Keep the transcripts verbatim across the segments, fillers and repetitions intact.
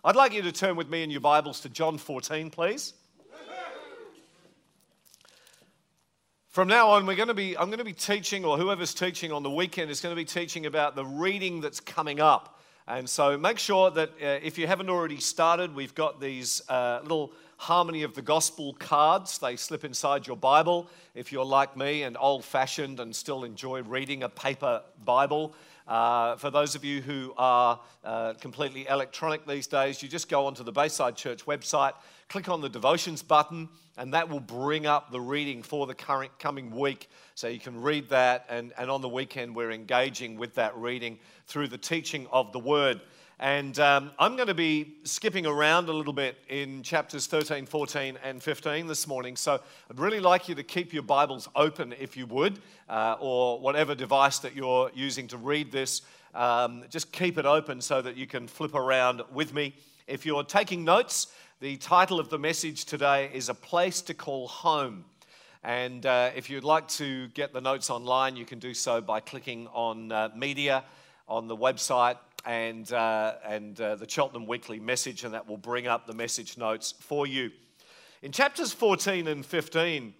I'd like you to turn with me in your Bibles to John fourteen, please. From now on, we're going to be, I'm going to be teaching, or whoever's teaching on the weekend is going to be teaching about the reading that's coming up. And so make sure that uh, if you haven't already started, we've got these uh, little Harmony of the Gospel cards. They slip inside your Bible. If you're like me and old-fashioned and still enjoy reading a paper Bible, uh, for those of you who are uh, completely electronic these days, you just go onto the Bayside Church website, click on the devotions button, and that will bring up the reading for the current coming week. So you can read that, and, and on the weekend we're engaging with that reading through the teaching of the Word. And um, I'm going to be skipping around a little bit in chapters thirteen, fourteen, and fifteen this morning. So I'd really like you to keep your Bibles open if you would, uh, or whatever device that you're using to read this. Um, just keep it open so that you can flip around with me. If you're taking notes, the title of the message today is A Place to Call Home. And uh, if you'd like to get the notes online, you can do so by clicking on uh, Media on the website and uh, and uh, the Cheltenham Weekly Message, and that will bring up the message notes for you. In chapters fourteen and fifteen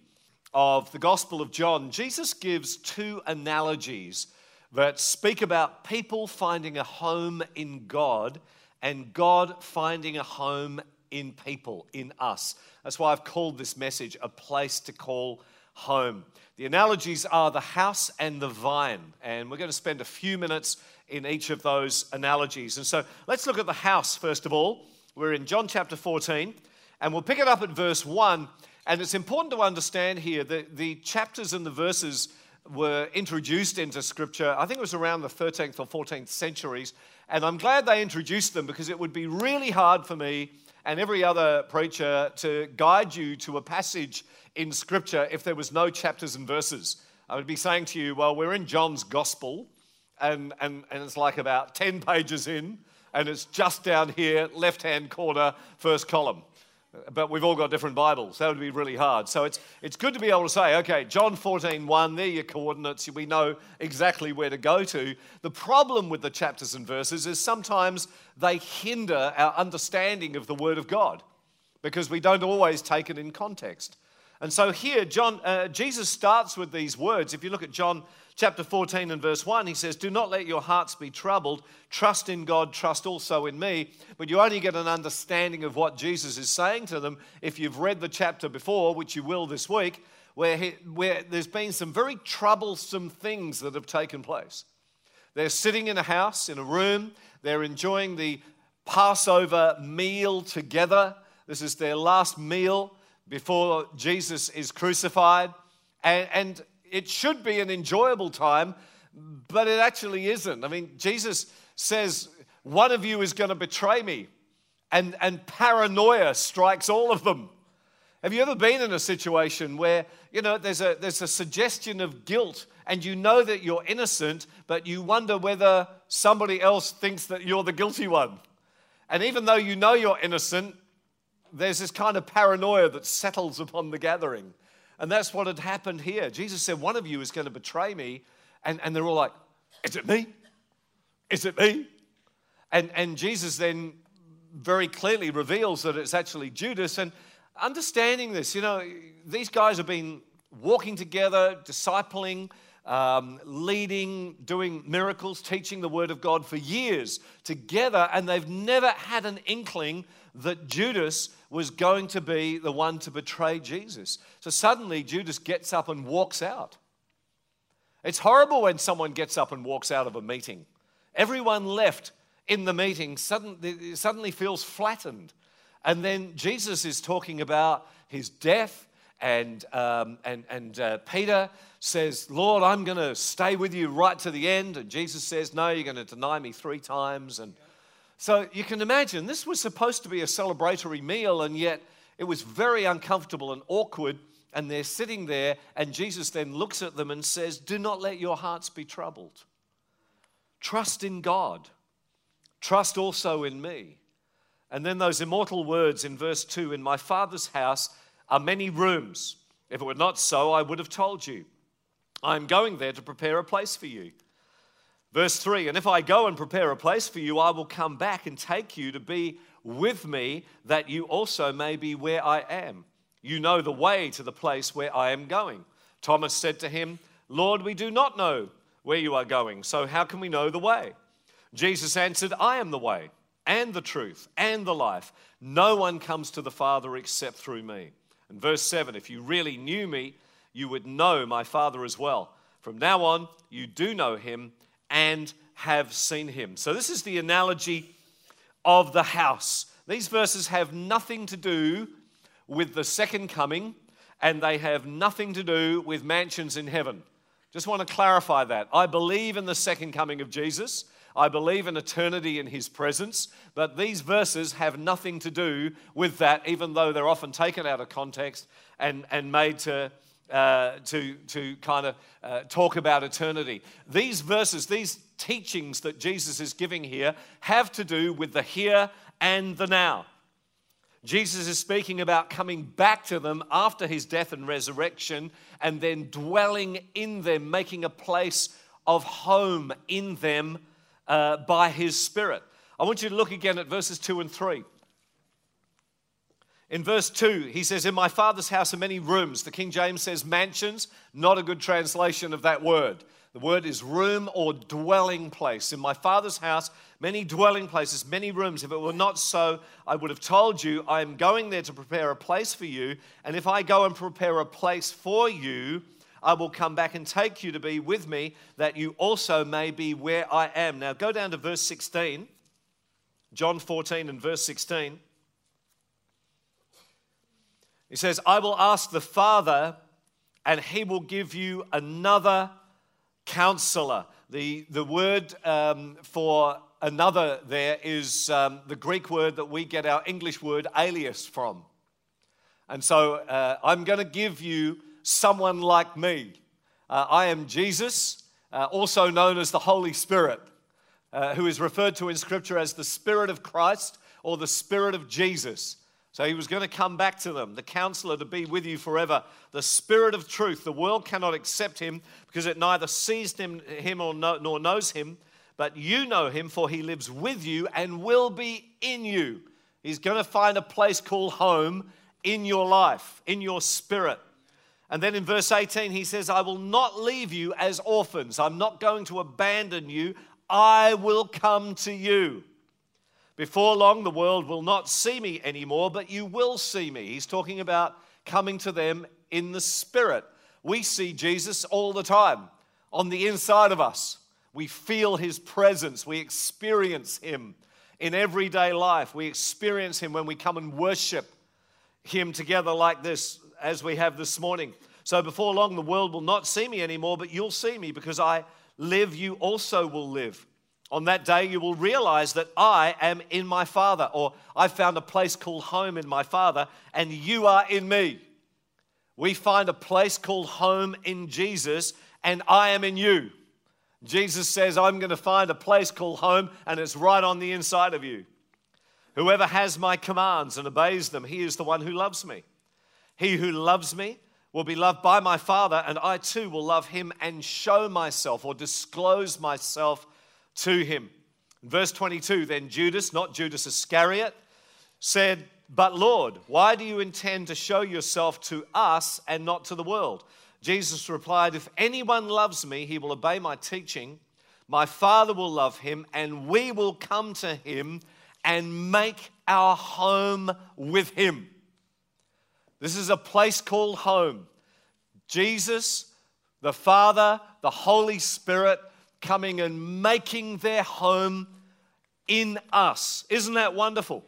of the Gospel of John, Jesus gives two analogies that speak about people finding a home in God and God finding a home in people, in us. That's why I've called this message A Place to Call Home. The analogies are the house and the vine, and we're going to spend a few minutes in each of those analogies. And so let's look at the house first of all. We're in John chapter fourteen, and we'll pick it up at verse one. And it's important to understand here that the chapters and the verses were introduced into Scripture, I think it was around the thirteenth or fourteenth centuries, and I'm glad they introduced them because it would be really hard for me and every other preacher to guide you to a passage in Scripture if there was no chapters and verses. I would be saying to you, well, we're in John's Gospel, and, and, and it's like about ten pages in, and it's just down here, left-hand corner, first column. But we've all got different Bibles. That would be really hard. So it's it's good to be able to say, okay, John fourteen one, there are your coordinates. We know exactly where to go to. The problem with the chapters and verses is sometimes they hinder our understanding of the Word of God because we don't always take it in context. And so here, John, uh, Jesus starts with these words. If you look at John chapter fourteen and verse one, he says, "Do not let your hearts be troubled. Trust in God, trust also in me." But you only get an understanding of what Jesus is saying to them if you've read the chapter before, which you will this week, where, he, where there's been some very troublesome things that have taken place. They're sitting in a house, in a room. They're enjoying the Passover meal together. This is their last meal before Jesus is crucified. And, and it should be an enjoyable time, but it actually isn't. I mean, Jesus says, one of you is going to betray me, and, and paranoia strikes all of them. Have you ever been in a situation where, you know, there's a, there's a suggestion of guilt, and you know that you're innocent, but you wonder whether somebody else thinks that you're the guilty one? And even though you know you're innocent, there's this kind of paranoia that settles upon the gathering. And that's what had happened here. Jesus said, one of you is going to betray me. And, and they're all like, is it me? Is it me? And, and Jesus then very clearly reveals that it's actually Judas. And understanding this, you know, these guys have been walking together, discipling, um, leading, doing miracles, teaching the Word of God for years together. And they've never had an inkling that Judas was going to be the one to betray Jesus. So suddenly Judas gets up and walks out. It's horrible when someone gets up and walks out of a meeting. Everyone left in the meeting suddenly, suddenly feels flattened. And then Jesus is talking about his death, and, um, and, and uh, Peter says, Lord, I'm going to stay with you right to the end. And Jesus says, no, you're going to deny me three times. And so you can imagine this was supposed to be a celebratory meal, and yet it was very uncomfortable and awkward, and they're sitting there, and Jesus then looks at them and says, do not let your hearts be troubled. Trust in God. Trust also in me. And then those immortal words in verse two, in my Father's house are many rooms. If it were not so, I would have told you. I am going there to prepare a place for you. Verse three, and if I go and prepare a place for you, I will come back and take you to be with me, that you also may be where I am. You know the way to the place where I am going. Thomas said to him, Lord, we do not know where you are going, so how can we know the way? Jesus answered, I am the way and the truth and the life. No one comes to the Father except through me. And verse seven, if you really knew me, you would know my Father as well. From now on, you do know him and have seen him. So this is the analogy of the house. These verses have nothing to do with the second coming, and they have nothing to do with mansions in heaven. Just want to clarify that. I believe in the second coming of Jesus. I believe in eternity in his presence, but these verses have nothing to do with that, even though they're often taken out of context and, and made to Uh, to, to kind of uh, talk about eternity. These verses, these teachings that Jesus is giving here have to do with the here and the now. Jesus is speaking about coming back to them after his death and resurrection and then dwelling in them, making a place of home in them uh, by his Spirit. I want you to look again at verses two and three. In verse two, he says, in my Father's house are many rooms. The King James says mansions, not a good translation of that word. The word is room or dwelling place. In my Father's house, many dwelling places, many rooms. If it were not so, I would have told you, I am going there to prepare a place for you. And if I go and prepare a place for you, I will come back and take you to be with me, that you also may be where I am. Now go down to verse sixteen. John fourteen and verse sixteen. He says, I will ask the Father, and he will give you another counselor. The, the word um, for another there is um, the Greek word that we get our English word alias from. And so uh, I'm going to give you someone like me. Uh, I am Jesus, uh, also known as the Holy Spirit, uh, who is referred to in Scripture as the Spirit of Christ or the Spirit of Jesus. So he was going to come back to them, the counselor to be with you forever, the Spirit of truth. The world cannot accept him because it neither sees him, him or no, nor knows him, but you know him, for he lives with you and will be in you. He's going to find a place called home in your life, in your spirit. And then in verse eighteen, he says, I will not leave you as orphans. I'm not going to abandon you. I will come to you. Before long, the world will not see me anymore, but you will see me. He's talking about coming to them in the Spirit. We see Jesus all the time on the inside of us. We feel his presence. We experience him in everyday life. We experience him when we come and worship him together like this, as we have this morning. So before long, the world will not see me anymore, but you'll see me because I live, you also will live. On that day, you will realize that I am in my Father, or I found a place called home in my Father, and you are in me. We find a place called home in Jesus, and I am in you. Jesus says, I'm going to find a place called home, and it's right on the inside of you. Whoever has my commands and obeys them, he is the one who loves me. He who loves me will be loved by my Father, and I too will love him and show myself or disclose myself to him. Verse twenty-two, then Judas, not Judas Iscariot, said, but Lord, why do you intend to show yourself to us and not to the world? Jesus replied, if anyone loves me, he will obey my teaching. My Father will love him, and we will come to him and make our home with him. This is a place called home. Jesus, the Father, the Holy Spirit, coming and making their home in us. Isn't that wonderful?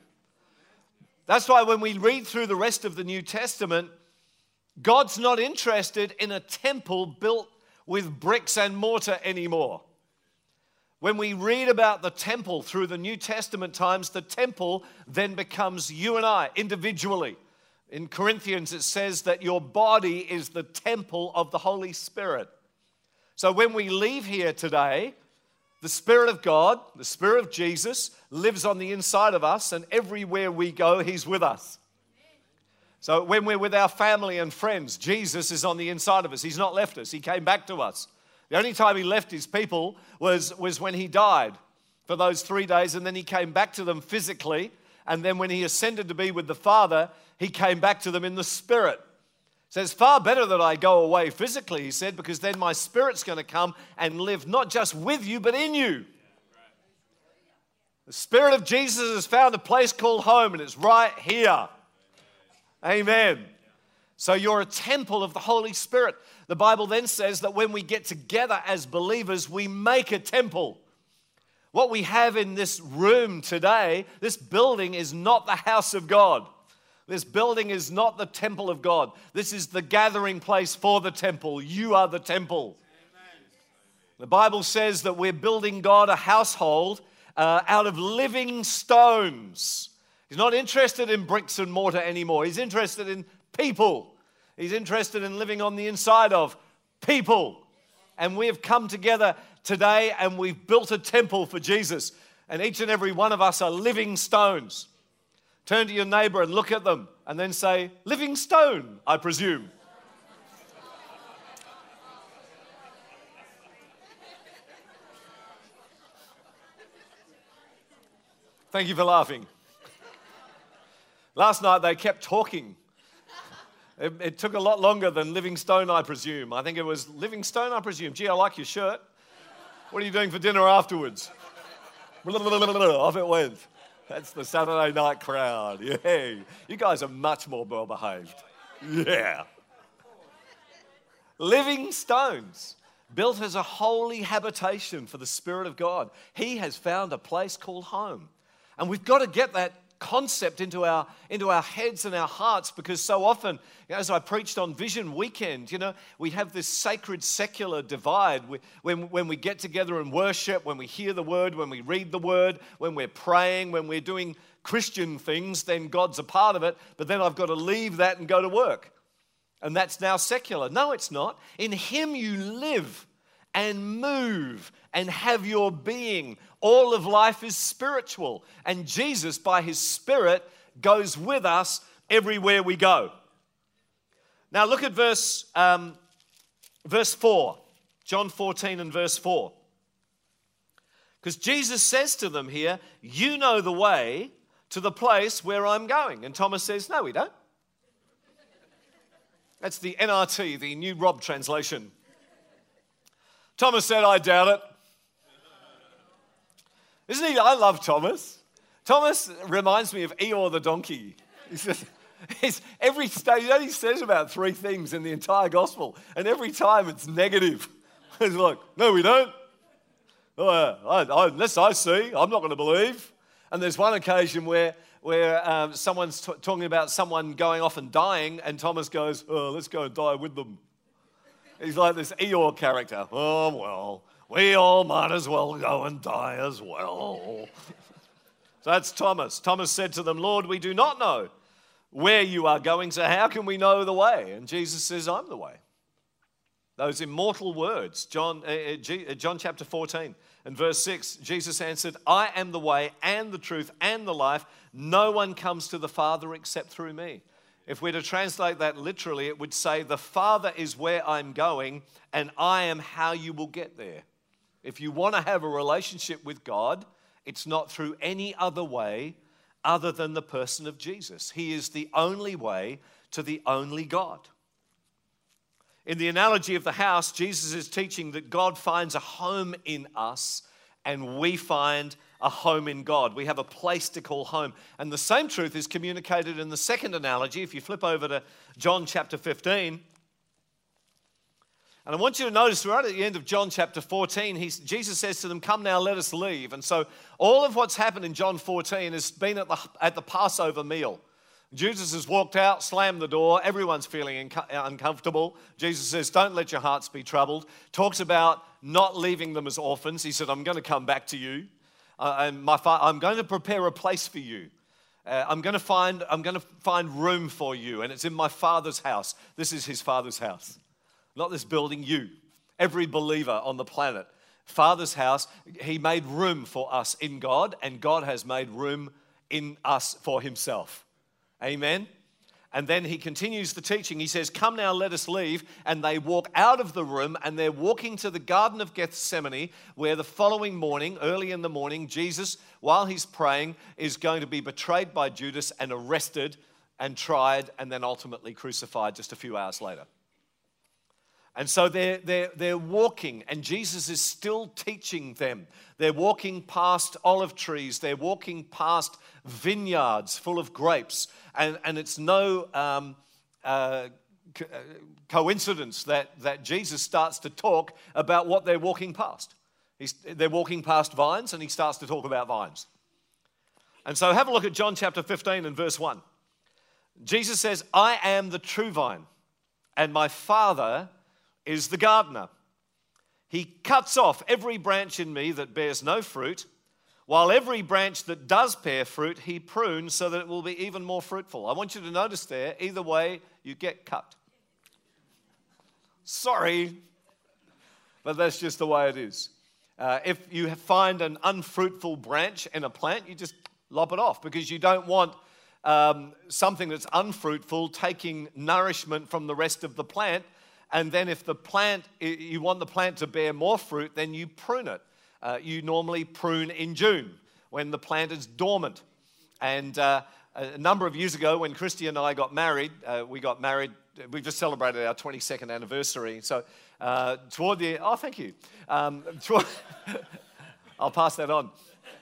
That's why when we read through the rest of the New Testament, God's not interested in a temple built with bricks and mortar anymore. When we read about the temple through the New Testament times, the temple then becomes you and I individually. In Corinthians, it says that your body is the temple of the Holy Spirit. So when we leave here today, the Spirit of God, the Spirit of Jesus, lives on the inside of us, and everywhere we go, he's with us. So when we're with our family and friends, Jesus is on the inside of us. He's not left us. He came back to us. The only time he left his people was, was when he died for those three days, and then he came back to them physically. And then when he ascended to be with the Father, he came back to them in the Spirit. He says, far better that I go away physically, he said, because then my Spirit's going to come and live not just with you, but in you. The Spirit of Jesus has found a place called home, and it's right here. Amen. So you're a temple of the Holy Spirit. The Bible then says that when we get together as believers, we make a temple. What we have in this room today, this building is not the house of God. This building is not the temple of God. This is the gathering place for the temple. You are the temple. Amen. The Bible says that we're building God a household uh, out of living stones. He's not interested in bricks and mortar anymore. He's interested in people. He's interested in living on the inside of people. And we have come together today and we've built a temple for Jesus. And each and every one of us are living stones. Turn to your neighbor and look at them and then say, living stone, I presume. Thank you for laughing. Last night they kept talking. It, it took a lot longer than living stone, I presume. I think it was living stone, I presume. Gee, I like your shirt. What are you doing for dinner afterwards? Off it went. That's the Saturday night crowd. Yeah, you guys are much more well behaved. Yeah. Living stones, built as a holy habitation for the Spirit of God. He has found a place called home. And we've got to get that concept into our into our heads and our hearts, because so often, you know, as I preached on Vision Weekend, you know, we have this sacred secular divide. We, when, when we get together and worship, when we hear the word, when we read the word, when we're praying, when we're doing Christian things, then God's a part of it, but then I've got to leave that and go to work. And that's now secular. No, it's not. In Him you live and move and have your being. All of life is spiritual. And Jesus, by His Spirit, goes with us everywhere we go. Now look at verse, um, verse four. John fourteen and verse four. Because Jesus says to them here, you know the way to the place where I'm going. And Thomas says, no, we don't. That's the N R T, the New Rob translation. Thomas said, I doubt it. Isn't he? I love Thomas. Thomas reminds me of Eeyore the donkey. He's just, he's, every stage, he only says about three things in the entire gospel, and every time it's negative. He's like, no, we don't. Oh, I, I, unless I see, I'm not going to believe. And there's one occasion where, where um, someone's t- talking about someone going off and dying, and Thomas goes, oh, let's go and die with them. He's like this Eeyore character. Oh, well, we all might as well go and die as well. So that's Thomas. Thomas said to them, Lord, we do not know where you are going, so how can we know the way? And Jesus says, I'm the way. Those immortal words, John, uh, G, uh, John chapter fourteen and verse six, Jesus answered, I am the way and the truth and the life. No one comes to the Father except through me. If we're to translate that literally, it would say, the Father is where I'm going, and I am how you will get there. If you want to have a relationship with God, it's not through any other way other than the person of Jesus. He is the only way to the only God. In the analogy of the house, Jesus is teaching that God finds a home in us, and we find a home in God. We have a place to call home. And the same truth is communicated in the second analogy. If you flip over to John chapter fifteen, and I want you to notice right at the end of John chapter fourteen, he's, Jesus says to them, come now, let us leave. And so all of what's happened in John fourteen has been at the, at the Passover meal. Jesus has walked out, slammed the door. Everyone's feeling inco- uncomfortable. Jesus says, don't let your hearts be troubled. Talks about not leaving them as orphans. He said, I'm going to come back to you. Uh, and my fa- I'm going to prepare a place for you. Uh, I'm going to find I'm going to find room for you, and it's in my Father's house. This is His Father's house, not this building. You, every believer on the planet, Father's house. He made room for us in God, and God has made room in us for Himself. Amen. And then he continues the teaching. He says, come now, let us leave. And they walk out of the room, and they're walking to the Garden of Gethsemane, where the following morning, early in the morning, Jesus, while he's praying, is going to be betrayed by Judas and arrested and tried and then ultimately crucified just a few hours later. And so they're, they're, they're walking, and Jesus is still teaching them. They're walking past olive trees. They're walking past vineyards full of grapes. And, and it's no um, uh, co- coincidence that, that Jesus starts to talk about what they're walking past. He's, they're walking past vines, and he starts to talk about vines. And so have a look at John chapter fifteen and verse one. Jesus says, I am the true vine, and my Father is the gardener. He cuts off every branch in me that bears no fruit, while every branch that does bear fruit, he prunes so that it will be even more fruitful. I want you to notice there, either way, you get cut. Sorry, but that's just the way it is. Uh, if you find an unfruitful branch in a plant, you just lop it off, because you don't want um, something that's unfruitful taking nourishment from the rest of the plant. And then if the plant, you want the plant to bear more fruit, then you prune it. Uh, you normally prune in June when the plant is dormant. And uh, a number of years ago when Christy and I got married, uh, we got married, we just celebrated our twenty-second anniversary. So uh, toward the, oh, thank you. Um, toward, I'll pass that on.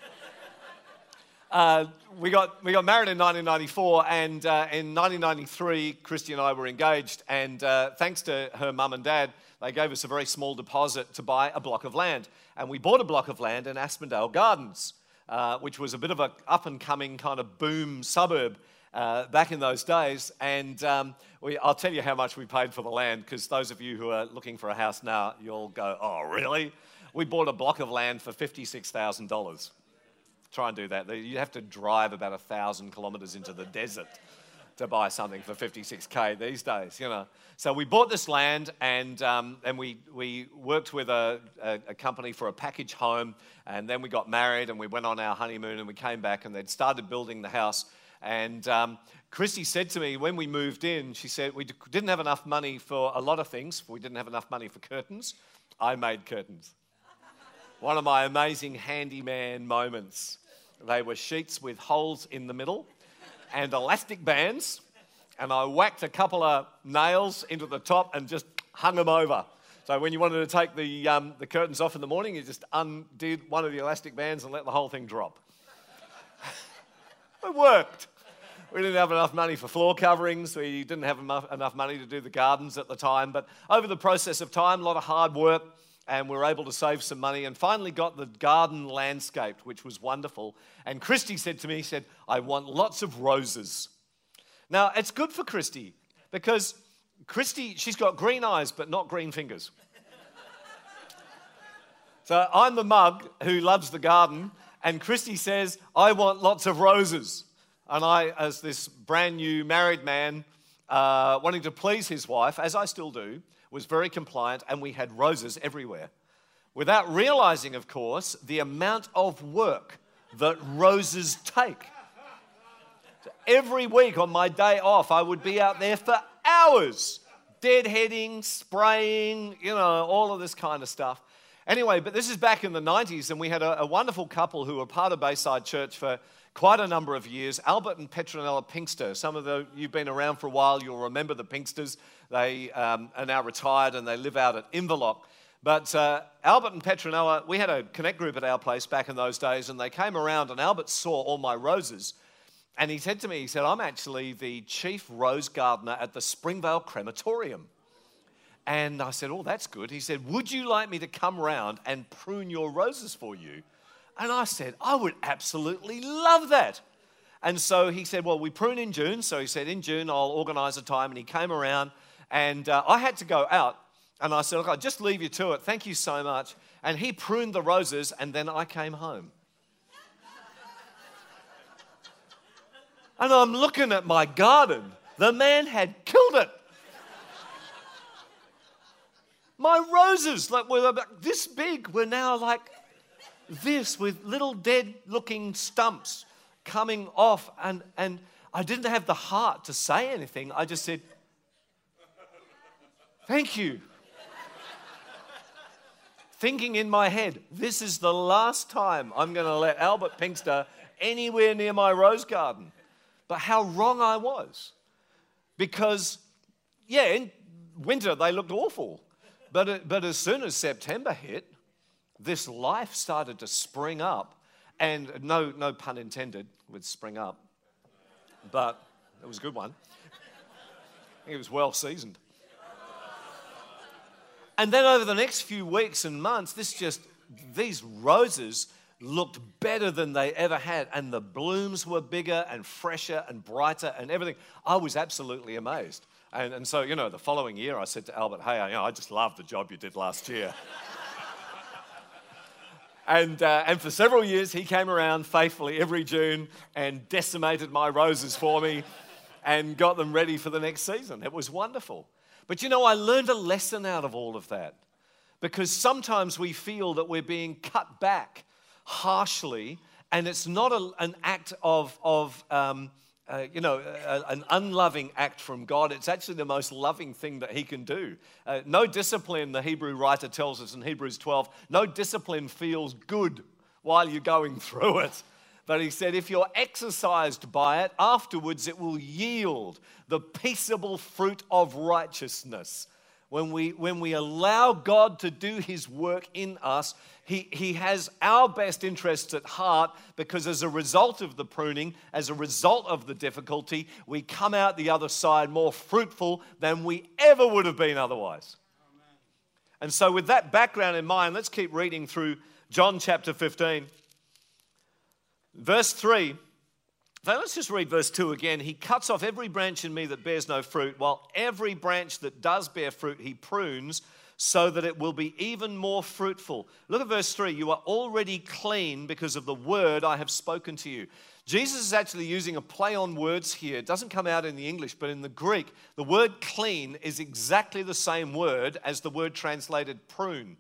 Uh, we got we got married in nineteen ninety-four, and uh, in nineteen ninety-three, Christy and I were engaged, and uh, thanks to her mum and dad, they gave us a very small deposit to buy a block of land. And we bought a block of land in Aspendale Gardens, uh, which was a bit of an up-and-coming kind of boom suburb uh, back in those days. And um, we, I'll tell you how much we paid for the land, because those of you who are looking for a house now, you'll go, oh, really? We bought a block of land for fifty-six thousand dollars. Try and do that. You have to drive about a thousand kilometres into the desert to buy something for fifty-six K these days, you know. So we bought this land, and um, and we we worked with a, a, a company for a package home, and then we got married, and we went on our honeymoon, and we came back, and they'd started building the house. And um, Christy said to me when we moved in, she said, we didn't have enough money for a lot of things. We didn't have enough money for curtains. I made curtains. One of my amazing handyman moments. They were sheets with holes in the middle and elastic bands, and I whacked a couple of nails into the top and just hung them over. So when you wanted to take the, um, the curtains off in the morning, you just undid one of the elastic bands and let the whole thing drop. It worked. We didn't have enough money for floor coverings. We didn't have enough, enough money to do the gardens at the time. But over the process of time, a lot of hard work, and we were able to save some money and finally got the garden landscaped, which was wonderful. And Christy said to me, he said, I want lots of roses. Now, it's good for Christy because Christy, she's got green eyes but not green fingers. So I'm the mug who loves the garden, and Christy says, I want lots of roses. And I, as this brand new married man, uh, wanting to please his wife, as I still do, was very compliant, and we had roses everywhere. Without realizing, of course, the amount of work that roses take. So every week on my day off, I would be out there for hours, deadheading, spraying, you know, all of this kind of stuff. Anyway, but this is back in the nineties, and we had a, a wonderful couple who were part of Bayside Church for quite a number of years, Albert and Petronella Pinkster. Some of the, you've been around for a while, you'll remember the Pinksters. They um, are now retired and they live out at Inverloch. But uh, Albert and Petronella, we had a connect group at our place back in those days, and they came around, and Albert saw all my roses, and he said to me, he said, I'm actually the chief rose gardener at the Springvale Crematorium. And I said, oh, that's good. He said, would you like me to come round and prune your roses for you? And I said, I would absolutely love that. And so he said, well, we prune in June. So he said, in June, I'll organise a time. And he came around, and uh, I had to go out. And I said, look, I'll just leave you to it. Thank you so much. And he pruned the roses, and then I came home. And I'm looking at my garden. The man had killed it. My roses, like, were about this big, were now like this, with little dead-looking stumps coming off. And, and I didn't have the heart to say anything. I just said, thank you. Thinking in my head, this is the last time I'm going to let Albert Pinkster anywhere near my rose garden. But how wrong I was. Because, yeah, in winter they looked awful. But, but as soon as September hit, this life started to spring up. And no, no pun intended with spring up. But it was a good one. I think it was well seasoned. And then over the next few weeks and months, this just, these roses looked better than they ever had. And the blooms were bigger and fresher and brighter and everything. I was absolutely amazed. And, and so, you know, the following year I said to Albert, hey, you know, I just love the job you did last year. and, uh, and for several years he came around faithfully every June and decimated my roses for me and got them ready for the next season. It was wonderful. But you know, I learned a lesson out of all of that, because sometimes we feel that we're being cut back harshly, and it's not a, an act of, of um, uh, you know, a, an unloving act from God. It's actually the most loving thing that he can do. Uh, no discipline, the Hebrew writer tells us in Hebrews twelve, no discipline feels good while you're going through it. But he said, if you're exercised by it, afterwards it will yield the peaceable fruit of righteousness. When we, when we allow God to do his work in us, he, he has our best interests at heart, because as a result of the pruning, as a result of the difficulty, we come out the other side more fruitful than we ever would have been otherwise. Amen. And so with that background in mind, let's keep reading through John chapter fifteen. Verse three, let's just read verse two again. He cuts off every branch in me that bears no fruit, while every branch that does bear fruit he prunes, so that it will be even more fruitful. Look at verse three. You are already clean because of the word I have spoken to you. Jesus is actually using a play on words here. It doesn't come out in the English, but in the Greek, the word clean is exactly the same word as the word translated prune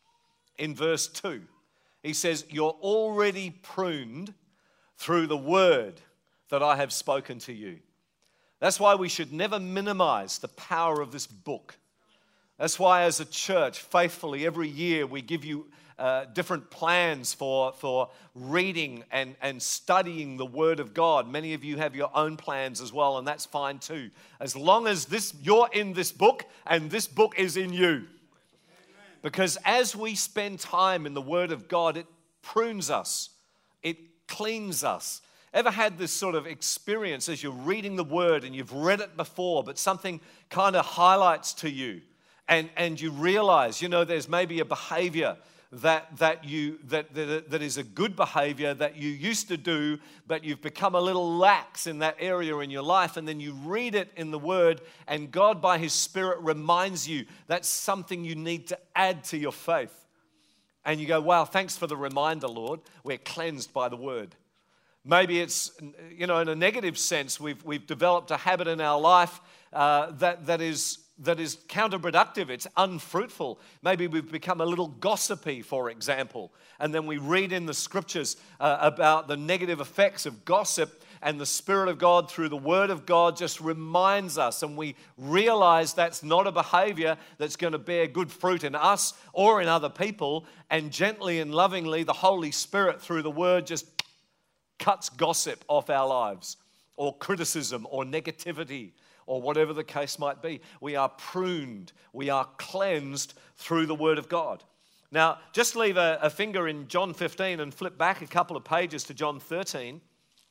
in verse two. He says, you're already pruned through the word that I have spoken to you. That's why we should never minimize the power of this book. That's why as a church, faithfully, every year we give you uh, different plans for, for reading and, and studying the Word of God. Many of you have your own plans as well, and that's fine too. As long as this you're in this book and this book is in you. Because as we spend time in the Word of God, it prunes us. It cleans us. Ever had this sort of experience as you're reading the Word and you've read it before, but something kind of highlights to you, and, and you realize, you know, there's maybe a behavior that, that, you, that, that, that is a good behavior that you used to do, but you've become a little lax in that area in your life, and then you read it in the Word, and God by His Spirit reminds you that's something you need to add to your faith. And you go, wow, thanks for the reminder, Lord. We're cleansed by the Word. Maybe it's, you know, in a negative sense, we've, we've developed a habit in our life uh, that, that is that is counterproductive, it's unfruitful. Maybe we've become a little gossipy, for example, and then we read in the scriptures uh, about the negative effects of gossip, and the Spirit of God through the Word of God just reminds us, and we realize that's not a behavior that's going to bear good fruit in us or in other people, and gently and lovingly the Holy Spirit through the Word just cuts gossip off our lives, or criticism, or negativity, or whatever the case might be. We are pruned, we are cleansed through the Word of God. Now, just leave a, a finger in John fifteen and flip back a couple of pages to John thirteen,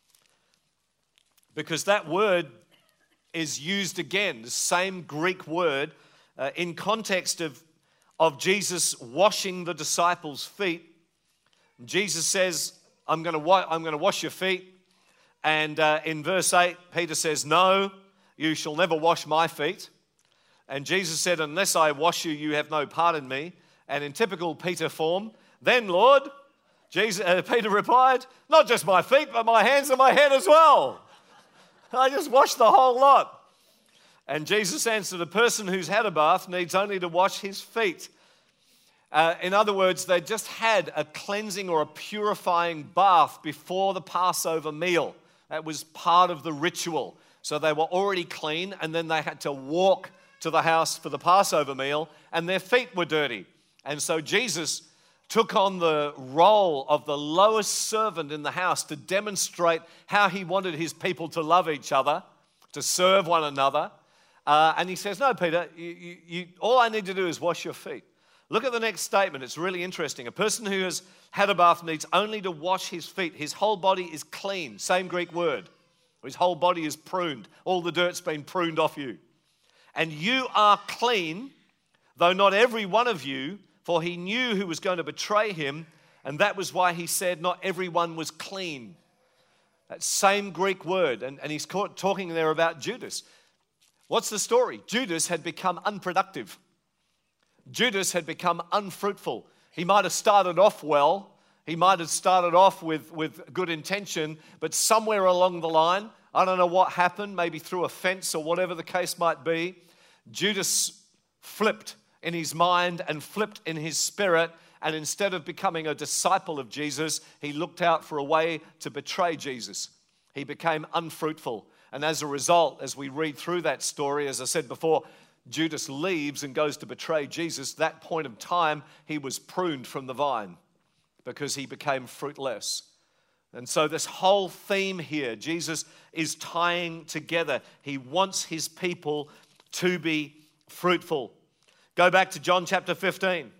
because that word is used again, the same Greek word, uh, in context of, of Jesus washing the disciples' feet. Jesus says, I'm going to wa- I'm going to wash your feet. And uh, in verse eight, Peter says, no, you shall never wash my feet. And Jesus said, unless I wash you, you have no part in me. And in typical Peter form, then Lord, Jesus, uh, Peter replied, not just my feet, but my hands and my head as well. I just washed the whole lot. And Jesus answered, a person who's had a bath needs only to wash his feet. Uh, in other words, they just had a cleansing or a purifying bath before the Passover meal. That was part of the ritual. So they were already clean, and then they had to walk to the house for the Passover meal, and their feet were dirty. And so Jesus took on the role of the lowest servant in the house to demonstrate how he wanted his people to love each other, to serve one another. Uh, and he says, no, Peter, you, you, you, all I need to do is wash your feet. Look at the next statement. It's really interesting. A person who has had a bath needs only to wash his feet. His whole body is clean. Same Greek word. His whole body is pruned. All the dirt's been pruned off you. And you are clean, though not every one of you, for he knew who was going to betray him, and that was why he said not everyone was clean. That same Greek word, and, and he's talking there about Judas. What's the story? Judas had become unproductive. Judas had become unfruitful. He might have started off well. He might have started off with, with good intention, but somewhere along the line, I don't know what happened, maybe through a fence or whatever the case might be, Judas flipped in his mind and flipped in his spirit, and instead of becoming a disciple of Jesus, he looked out for a way to betray Jesus. He became unfruitful. And as a result, as we read through that story, as I said before, Judas leaves and goes to betray Jesus. That point of time, he was pruned from the vine because he became fruitless. And so this whole theme here, Jesus is tying together. He wants his people to be fruitful. Go back to John chapter fifteen.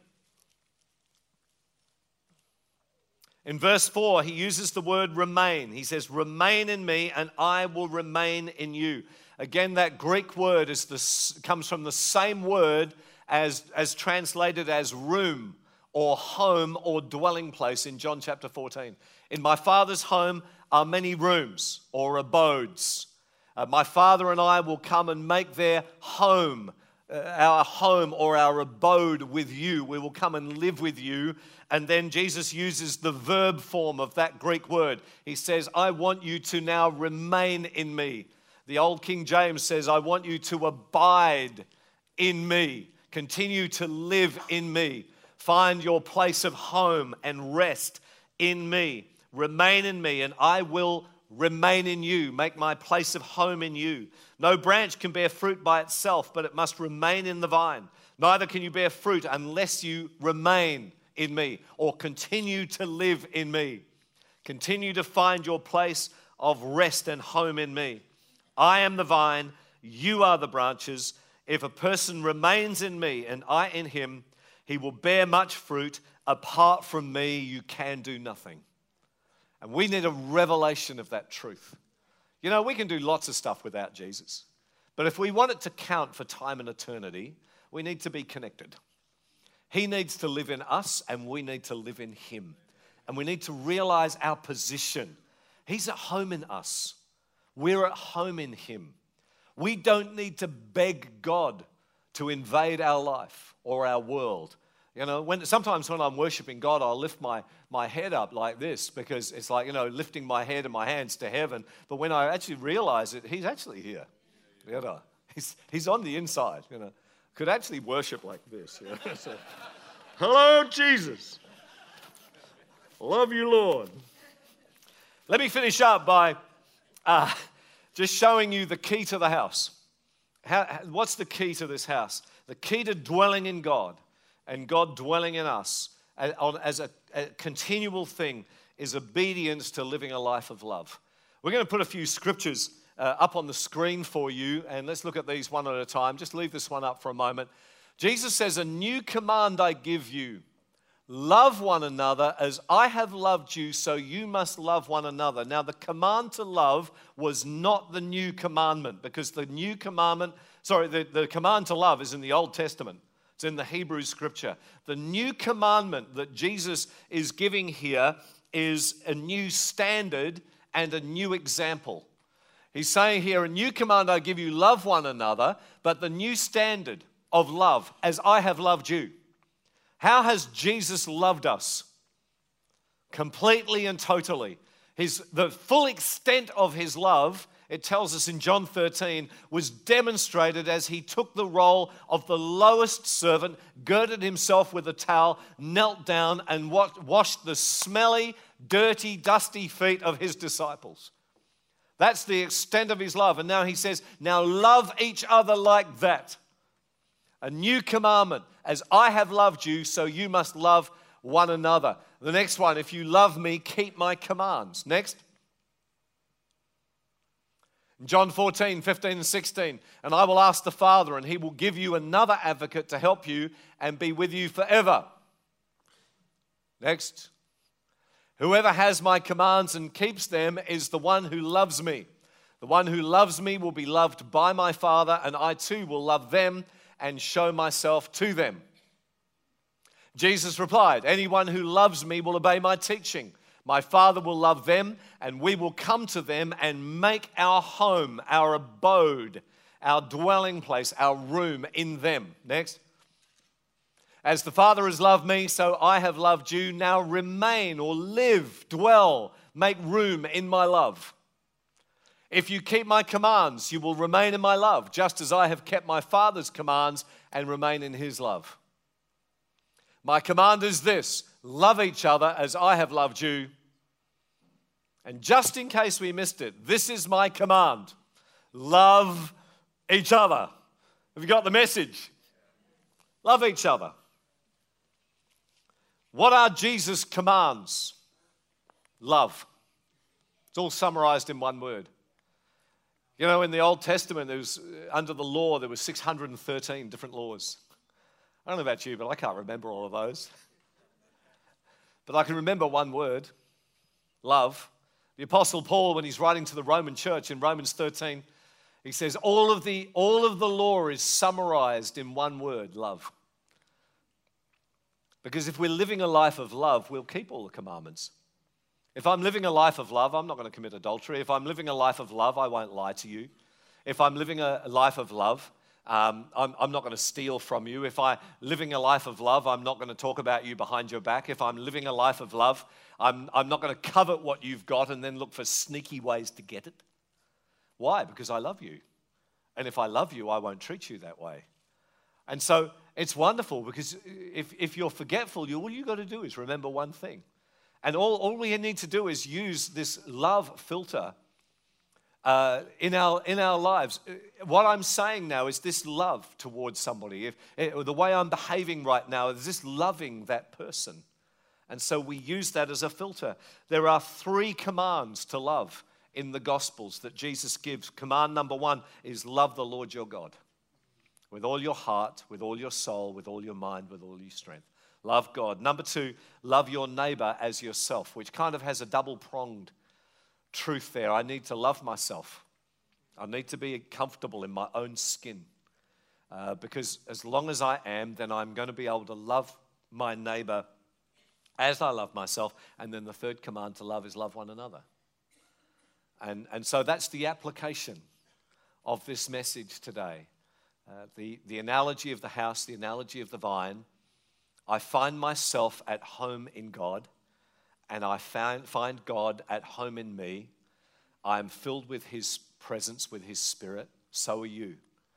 In verse four, he uses the word remain. He says, remain in me and I will remain in you. Again, that Greek word is the, comes from the same word as, as translated as room or home or dwelling place in John chapter fourteen. In my Father's home are many rooms or abodes. Uh, my Father and I will come and make their home, uh, our home or our abode with you. We will come and live with you. And then Jesus uses the verb form of that Greek word. He says, I want you to now remain in me. The old King James says, I want you to abide in me. Continue to live in me. Find your place of home and rest in me. Remain in me and I will remain in you. Make my place of home in you. No branch can bear fruit by itself, but it must remain in the vine. Neither can you bear fruit unless you remain in me or continue to live in me. Continue to find your place of rest and home in me. I am the vine, you are the branches. If a person remains in me and I in him, he will bear much fruit. Apart from me, you can do nothing. And we need a revelation of that truth. You know, we can do lots of stuff without Jesus. But if we want it to count for time and eternity, we need to be connected. He needs to live in us and we need to live in him. And we need to realize our position. He's at home in us. We're at home in him. We don't need to beg God to invade our life or our world. You know, when sometimes when I'm worshiping God, I'll lift my, my head up like this because it's like, you know, lifting my head and my hands to heaven. But when I actually realize it, he's actually here. You know, he's, he's on the inside, you know. Could actually worship like this. You know? So, hello, Jesus. Love you, Lord. Let me finish up by uh, just showing you the key to the house. How, what's the key to this house? The key to dwelling in God and God dwelling in us as a, a continual thing is obedience to living a life of love. We're going to put a few scriptures uh, up on the screen for you, and let's look at these one at a time. Just leave this one up for a moment. Jesus says, a new command I give you. Love one another as I have loved you, so you must love one another. Now, the command to love was not the new commandment because the new commandment, sorry, the, the command to love is in the Old Testament. It's in the Hebrew scripture. The new commandment that Jesus is giving here is a new standard and a new example. He's saying here, a new command I give you, love one another, but the new standard of love as I have loved you. How has Jesus loved us? Completely and totally. His, the full extent of his love, it tells us in John thirteen, was demonstrated as he took the role of the lowest servant, girded himself with a towel, knelt down and washed the smelly, dirty, dusty feet of his disciples. That's the extent of his love. And now he says, now love each other like that. A new commandment, as I have loved you, so you must love one another. The next one, if you love me, keep my commands. Next. John fourteen, fifteen and sixteen, and I will ask the Father, and he will give you another advocate to help you and be with you forever. Next. Whoever has my commands and keeps them is the one who loves me. The one who loves me will be loved by my Father, and I too will love them and show myself to them. Jesus replied, anyone who loves me will obey my teaching. My Father will love them, and we will come to them and make our home, our abode, our dwelling place, our room in them. Next. As the Father has loved me, so I have loved you. Now remain or live, dwell, make room in my love. If you keep my commands, you will remain in my love, just as I have kept my Father's commands and remain in his love. My command is this, love each other as I have loved you. And just in case we missed it, this is my command. Love each other. Have you got the message? Love each other. What are Jesus' commands? Love. It's all summarized in one word. You know, in the Old Testament, there was, under the law, there were six hundred thirteen different laws. I don't know about you, but I can't remember all of those. But I can remember one word, love. The Apostle Paul, when he's writing to the Roman church in Romans thirteen, he says, all of the, all of the law is summarized in one word, love. Because if we're living a life of love, we'll keep all the commandments. If I'm living a life of love, I'm not going to commit adultery. If I'm living a life of love, I won't lie to you. If I'm living a life of love, um, I'm, I'm not going to steal from you. If I'm living a life of love, I'm not going to talk about you behind your back. If I'm living a life of love, I'm, I'm not going to covet what you've got and then look for sneaky ways to get it. Why? Because I love you. And if I love you, I won't treat you that way. And so it's wonderful because if, if you're forgetful, you, all you've got to do is remember one thing. And all, all we need to do is use this love filter uh, in our in our lives. What I'm saying now is this love towards somebody. If, if the way I'm behaving right now is this loving that person. And so we use that as a filter. There are three commands to love in the Gospels that Jesus gives. Command number one is love the Lord your God with all your heart, with all your soul, with all your mind, with all your strength. Love God. Number two, love your neighbor as yourself, which kind of has a double-pronged truth there. I need to love myself. I need to be comfortable in my own skin. Uh, because as long as I am, then I'm going to be able to love my neighbor as I love myself. And then the third command to love is love one another. And, and so that's the application of this message today. Uh, the, the analogy of the house, the analogy of the vine. I find myself at home in God, and I find, find God at home in me. I am filled with his presence, with his spirit. So are you.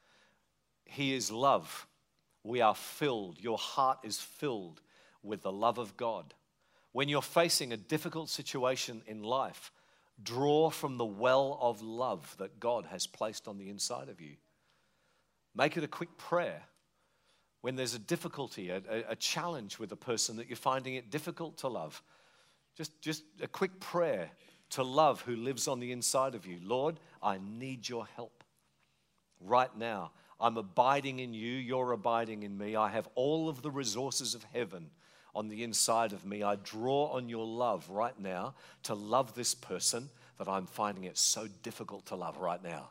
He is love. We are filled. Your heart is filled with the love of God. When you're facing a difficult situation in life, draw from the well of love that God has placed on the inside of you. Make it a quick prayer. When there's a difficulty, a, a challenge with a person that you're finding it difficult to love, just, just a quick prayer to love who lives on the inside of you. Lord, I need your help right now. I'm abiding in you. You're abiding in me. I have all of the resources of heaven on the inside of me. I draw on your love right now to love this person that I'm finding it so difficult to love right now.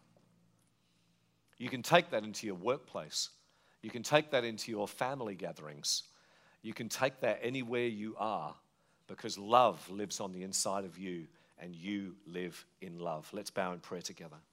You can take that into your workplace. You can take that into your family gatherings. You can take that anywhere you are because love lives on the inside of you and you live in love. Let's bow in prayer together.